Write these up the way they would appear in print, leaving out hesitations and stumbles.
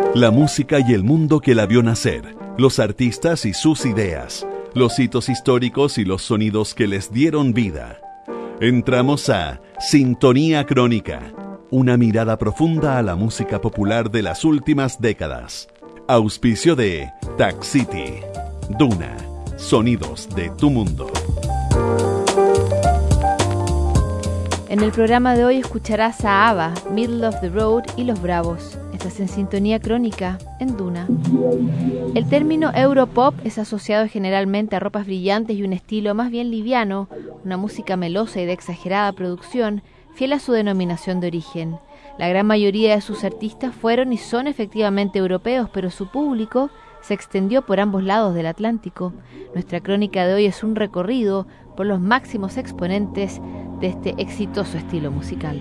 La música y el mundo que la vio nacer, los artistas y sus ideas, los hitos históricos y los sonidos que les dieron vida. Entramos a Sintonía Crónica, una mirada profunda a la música popular de las últimas décadas. Auspicio de Tac City. Duna, sonidos de tu mundo. En el programa de hoy escucharás a ABBA, Middle of the Road y Los Bravos. Estás en Sintonía Crónica, en Duna. El término Europop es asociado generalmente a ropas brillantes y un estilo más bien liviano, una música melosa y de exagerada producción, fiel a su denominación de origen. La gran mayoría de sus artistas fueron y son efectivamente europeos, pero su público se extendió por ambos lados del Atlántico. Nuestra crónica de hoy es un recorrido por los máximos exponentes de este exitoso estilo musical.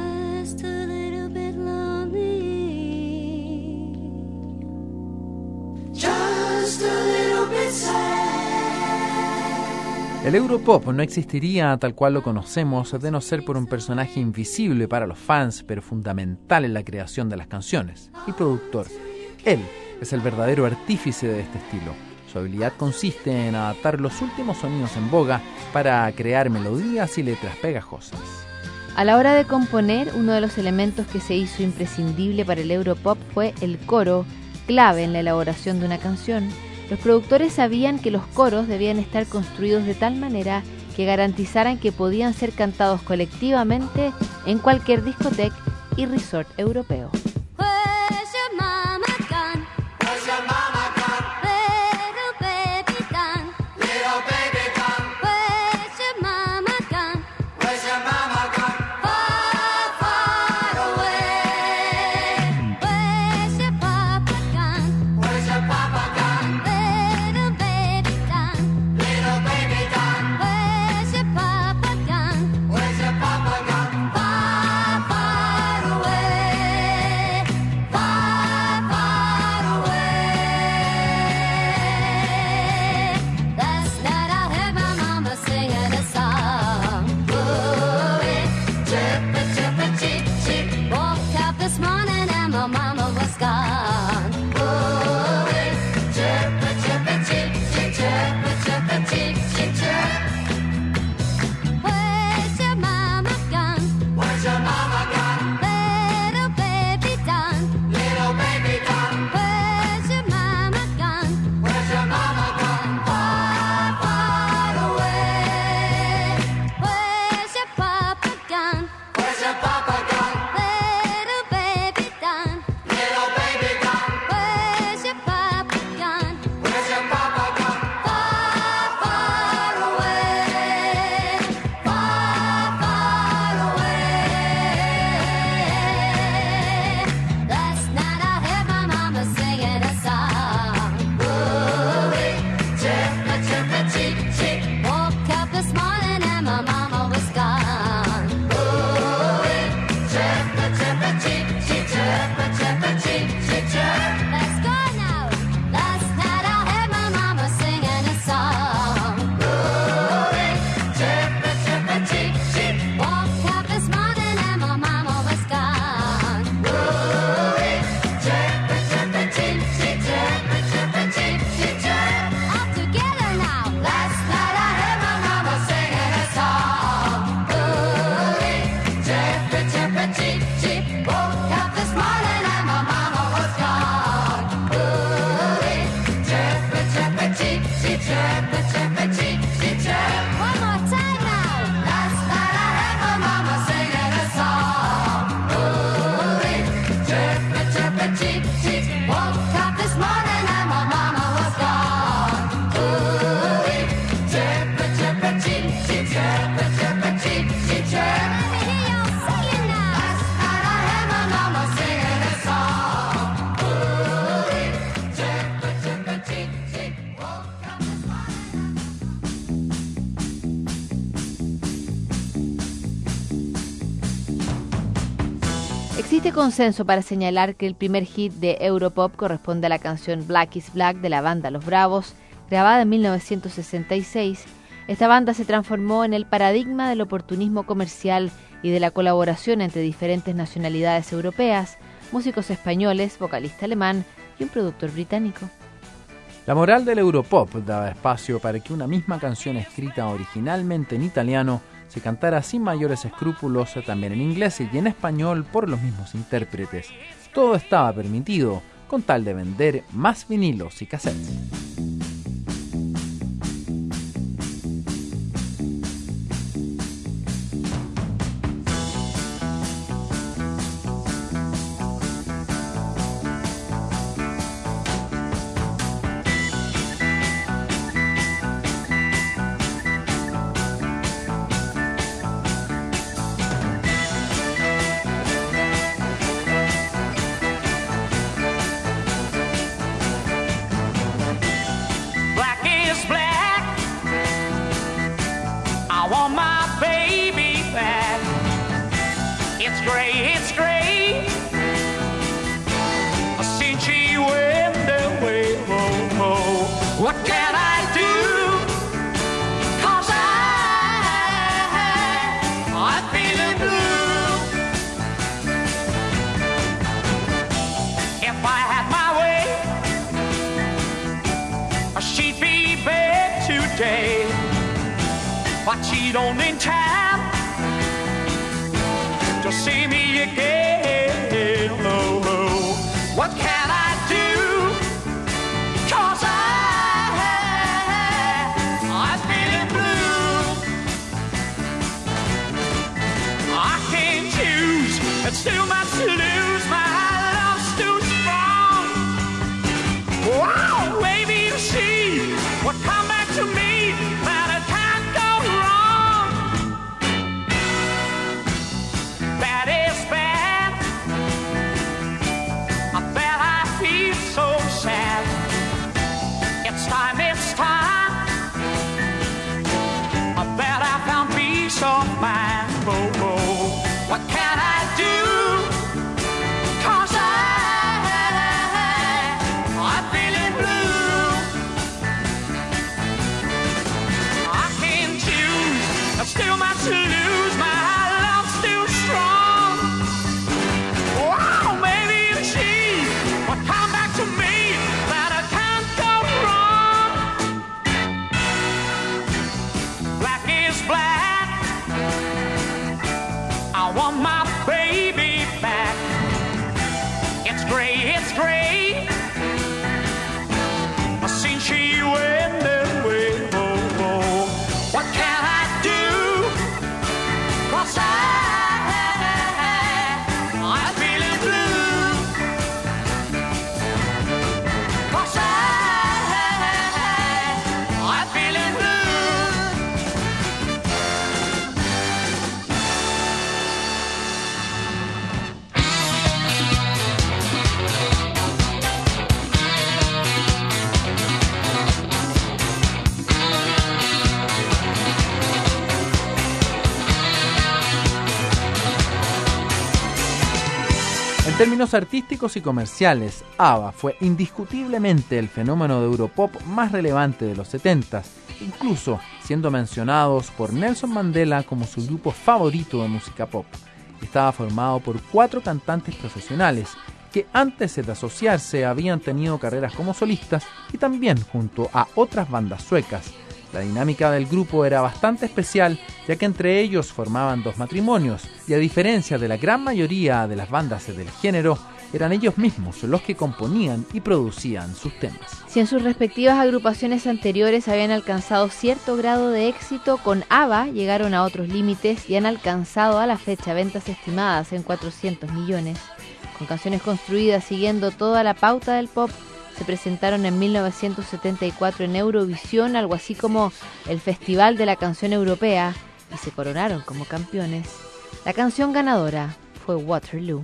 El Europop no existiría tal cual lo conocemos de no ser por un personaje invisible para los fans, pero fundamental en la creación de las canciones, el productor. Él es el verdadero artífice de este estilo. Su habilidad consiste en adaptar los últimos sonidos en boga para crear melodías y letras pegajosas. A la hora de componer, uno de los elementos que se hizo imprescindible para el Europop fue el coro, clave en la elaboración de una canción. Los productores sabían que los coros debían estar construidos de tal manera que garantizaran que podían ser cantados colectivamente en cualquier discoteca y resort europeo. Existe consenso para señalar que el primer hit de Europop corresponde a la canción Black is Black de la banda Los Bravos, grabada en 1966. Esta banda se transformó en el paradigma del oportunismo comercial y de la colaboración entre diferentes nacionalidades europeas. músicos españoles, vocalista alemán y un productor británico. La moral del Europop daba espacio para que una misma canción escrita originalmente en italiano se cantara sin mayores escrúpulos también en inglés y en español por los mismos intérpretes. Todo estaba permitido, con tal de vender más vinilos y cassettes. But she don't in time to see me again. Oh, oh. What can I do? 'Cause I'm feeling blue. I can't choose, it's too much to lose. My love's too strong. Wow, maybe she would come back to me. Of mine, oh, oh. What can I do? 'Cause I'm feeling blue. I can't choose, there's still much to lose. My love's still strong. Wow, maybe if she would come back to me, that I can't go wrong. Black is black. I want my baby back. It's gray, it's gray. Since she went away, oh, oh. What can I do? 'Cause I'm feeling blue. 'Cause I'm feeling blue. En términos artísticos y comerciales, ABBA fue indiscutiblemente el fenómeno de Europop más relevante de los 70s, incluso siendo mencionados por Nelson Mandela como su grupo favorito de música pop. Estaba formado por 4 cantantes profesionales que antes de asociarse habían tenido carreras como solistas y también junto a otras bandas suecas. La dinámica del grupo era bastante especial, ya que entre ellos formaban 2 matrimonios, y a diferencia de la gran mayoría de las bandas del género, eran ellos mismos los que componían y producían sus temas. Si en sus respectivas agrupaciones anteriores habían alcanzado cierto grado de éxito, con ABBA llegaron a otros límites y han alcanzado a la fecha ventas estimadas en 400 millones. Con canciones construidas siguiendo toda la pauta del pop, se presentaron en 1974 en Eurovisión, algo así como el Festival de la Canción Europea, y se coronaron como campeones. La canción ganadora fue Waterloo.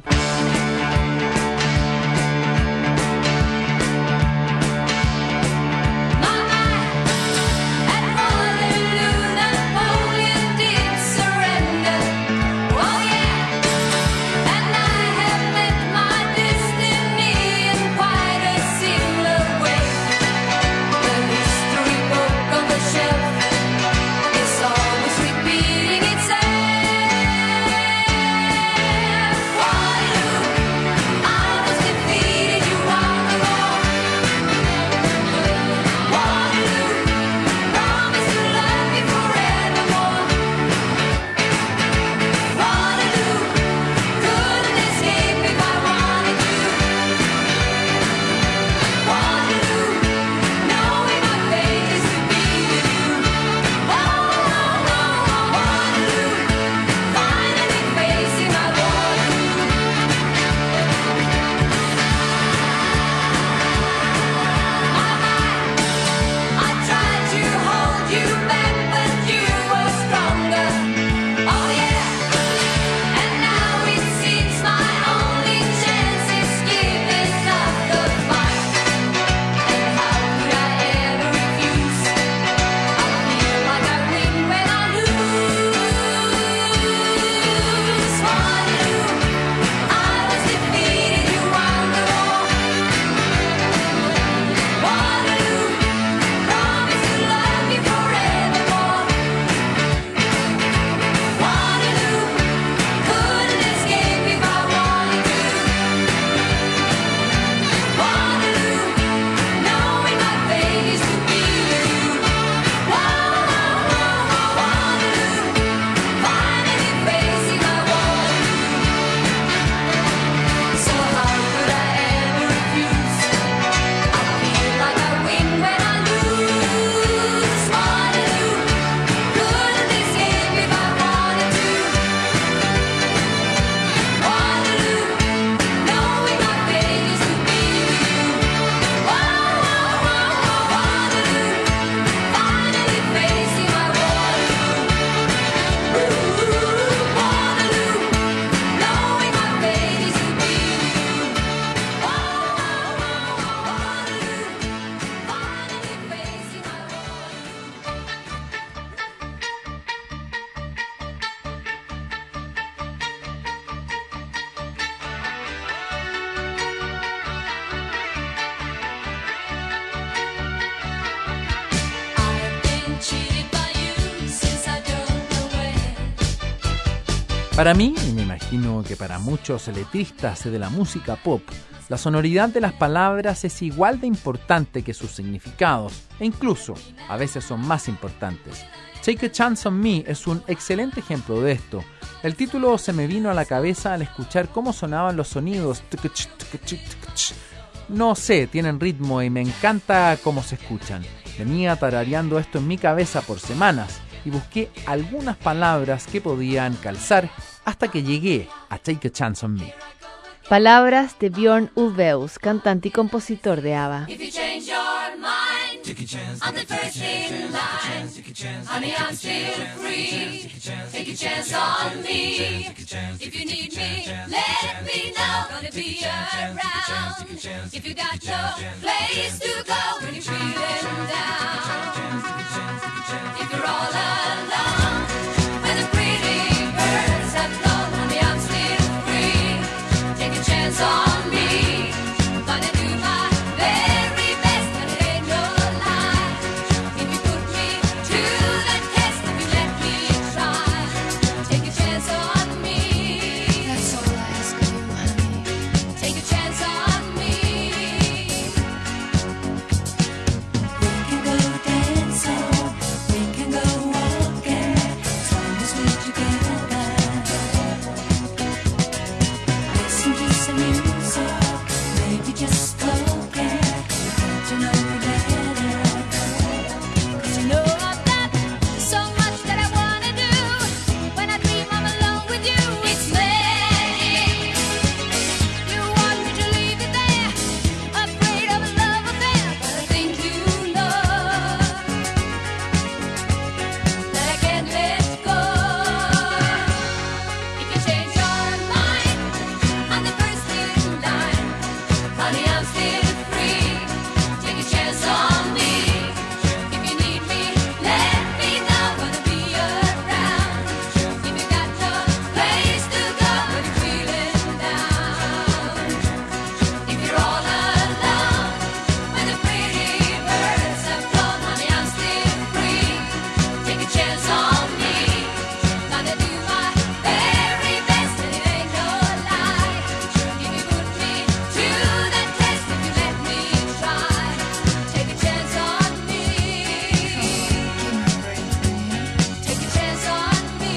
Para mí, y me imagino que para muchos letristas de la música pop, la sonoridad de las palabras es igual de importante que sus significados, e incluso a veces son más importantes. Take a Chance on Me es un excelente ejemplo de esto. El título se me vino a la cabeza al escuchar cómo sonaban los sonidos. No sé, tienen ritmo y me encanta cómo se escuchan. Venía tarareando esto en mi cabeza por semanas y busqué algunas palabras que podían calzar hasta que llegué a Take a Chance on Me. Palabras de Björn Ulvaeus, cantante y compositor de ABBA. If you change your mind, take a chance, I'm the first in line. Honey, I'm still free. Take a chance on me. If you need me, let me know. Gonna be around. If you got no place to go when you're feeling down. If you're all alone, when the pretty birds have flown, honey, I'm still free. Take a chance on me. Gonna do my very best, but it ain't no lie. If you put me to the test, if you let me try, take a chance on me. That's all I ask of you, honey. Take a chance on me. We can go dancing, we can go walking, as long as we're together. Listen to some music, maybe just talking, to know you better. 'Cause you know I've got so much that I wanna do. When I dream I'm alone with you, it's magic. You want me to leave it there, afraid of a love affair, but I think you know that I can't let go. If you change your mind, I'm the first in line. Honey, I'm still free. Take a chance on me. If you need me, let me know. Gonna be around. If you got no place to go when you're feeling down. If you're all alone, when the pretty birds have flown, honey, I'm still free. Take a chance on me. Gonna do my very best, and it ain't no lie. If you put me to the test, if you let me try, take a chance on me. Take a chance on me.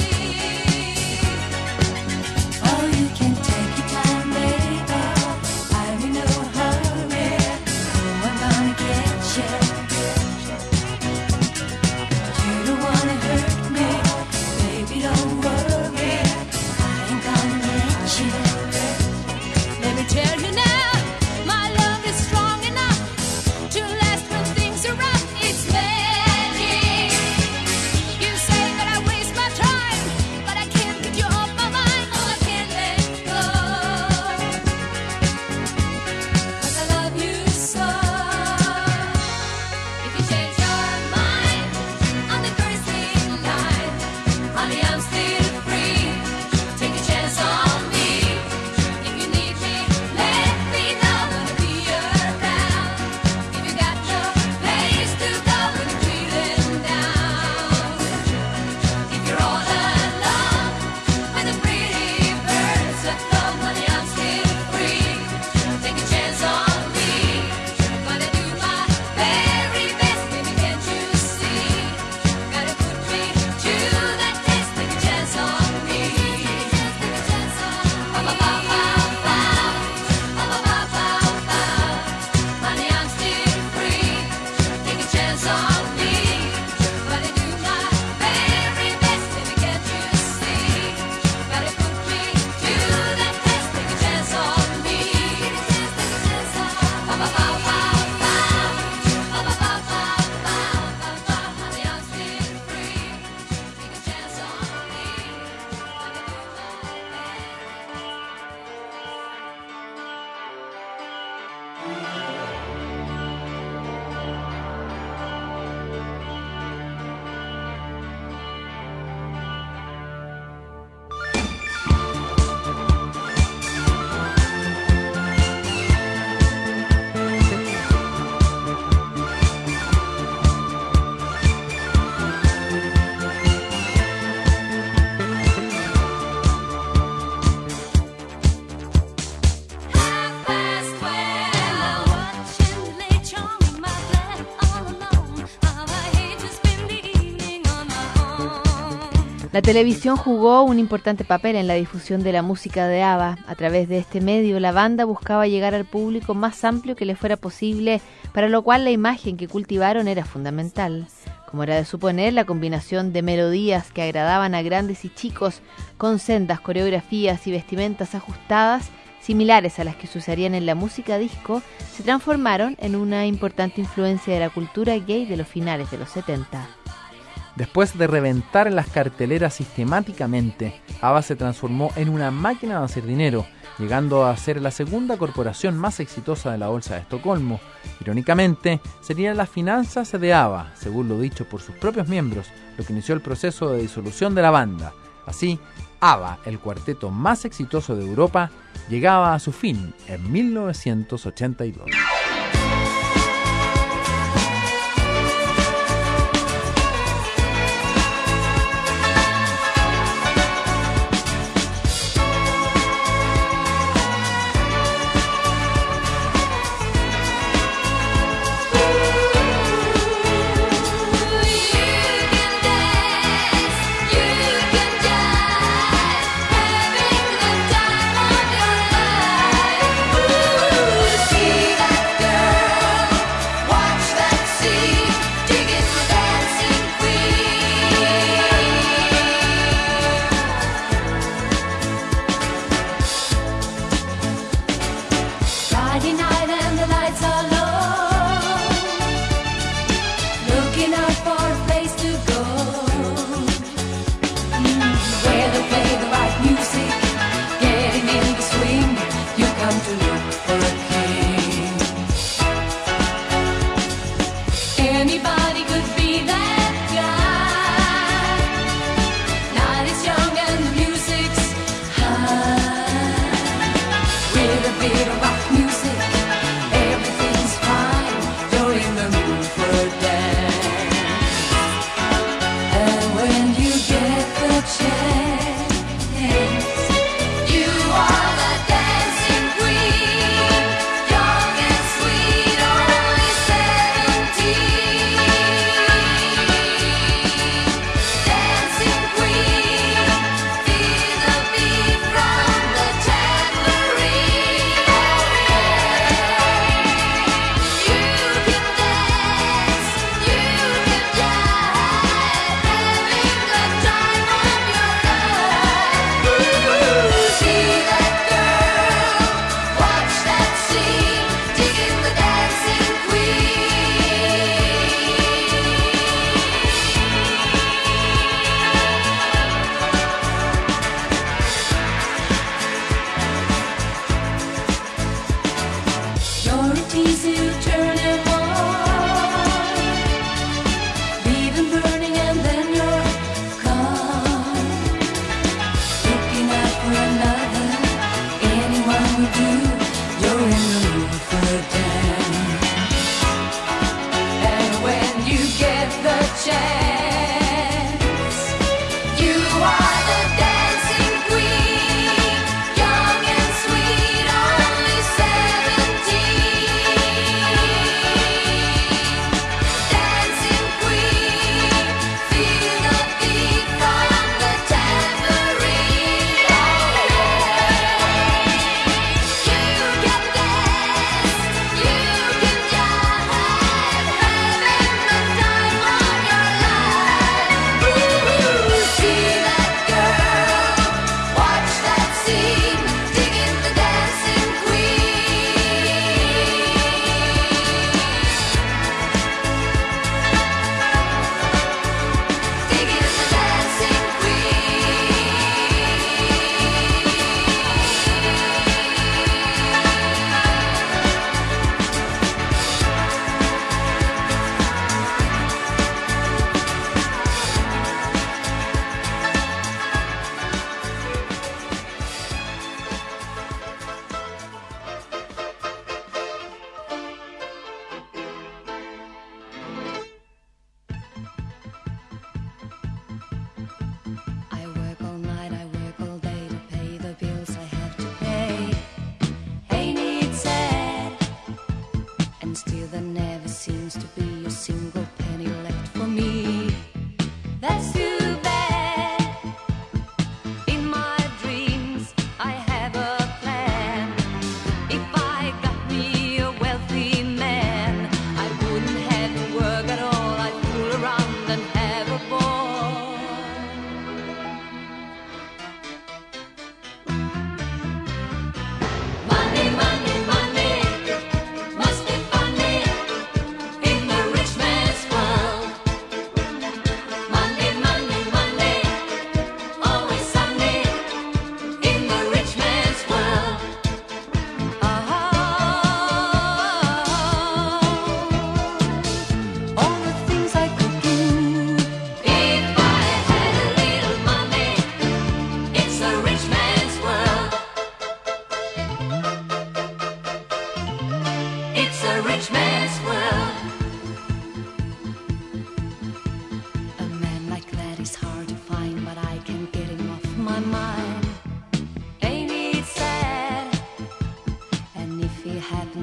Oh, you can take your time, baby. I'm in no hurry. Oh, I'm gonna get you. You don't wanna hurt me, baby, don't worry. I ain't gonna let you. Let me tell you now, my love is strong enough to last when things are rough. It's magic. You say that I waste my time, but I can't get you off my mind. Oh, I can't let go, 'cause I love you so. If you change your mind, I'm the first in line. Honey, I'm still free. Take a chance on me. If you need me, let La televisión jugó un importante papel en la difusión de la música de ABBA. A través de este medio, la banda buscaba llegar al público más amplio que le fuera posible, para lo cual la imagen que cultivaron era fundamental. Como era de suponer, la combinación de melodías que agradaban a grandes y chicos, con sendas coreografías y vestimentas ajustadas, similares a las que se usarían en la música disco, se transformaron en una importante influencia de la cultura gay de los finales de los 70. Después de reventar en las carteleras sistemáticamente, ABBA se transformó en una máquina de hacer dinero, llegando a ser la segunda corporación más exitosa de la Bolsa de Estocolmo. Irónicamente, serían las finanzas de ABBA, según lo dicho por sus propios miembros, lo que inició el proceso de disolución de la banda. Así, ABBA, el cuarteto más exitoso de Europa, llegaba a su fin en 1982.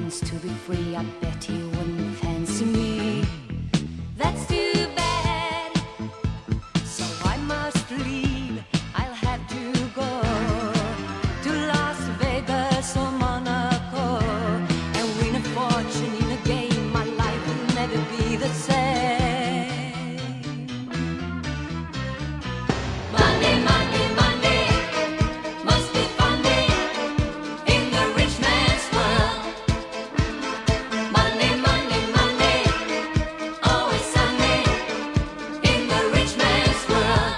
chance to be free, I bet he wouldn't fancy me. That's too bad, so I must leave. I'll have to go to Las Vegas or Monaco and win a fortune in a game. My life will never be the same. Monday, Monday, Monday, must be fun day in the rich man's world. Monday, Monday, Monday, always Sunday in the rich man's world.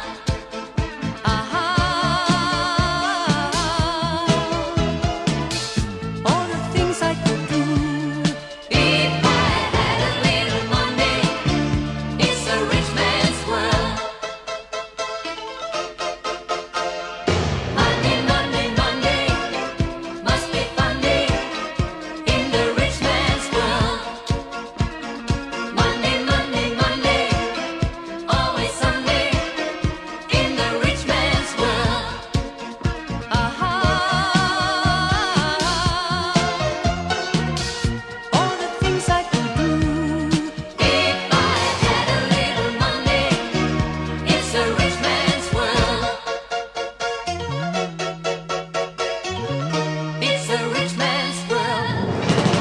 All the things I could do if I had a little money. It's a rich man's world. Monday, Monday, Monday, must be fun day in the rich man's world. Monday, Monday, Monday, always Sunday in the rich man's world. All the things I could do if I had a little money. It's a rich man's world. It's a rich man's world.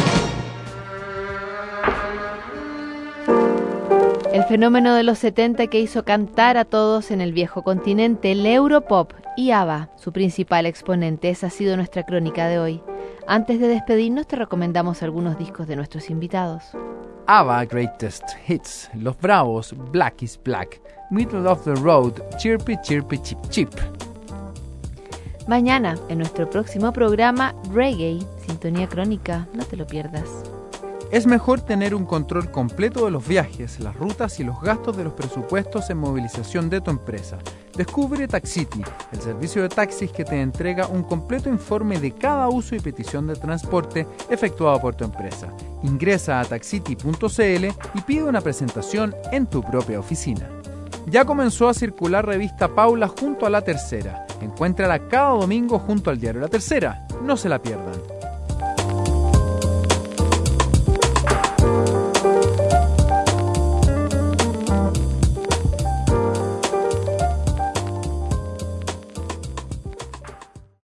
El fenómeno de los 70 que hizo cantar a todos en el viejo continente, el Europop y ABBA, su principal exponente. Esa ha sido nuestra crónica de hoy. Antes de despedirnos, te recomendamos algunos discos de nuestros invitados. ABBA Greatest Hits, Los Bravos, Black is Black, Middle of the Road, Chirpy Chirpy Chip Chip. Mañana, en nuestro próximo programa, Reggae, Sintonía Crónica, no te lo pierdas. Es mejor tener un control completo de los viajes, las rutas y los gastos de los presupuestos en movilización de tu empresa. Descubre Taxity, el servicio de taxis que te entrega un completo informe de cada uso y petición de transporte efectuado por tu empresa. Ingresa a taxity.cl y pide una presentación en tu propia oficina. Ya comenzó a circular revista Paula junto a La Tercera. Encuéntrala cada domingo junto al diario La Tercera. No se la pierdan.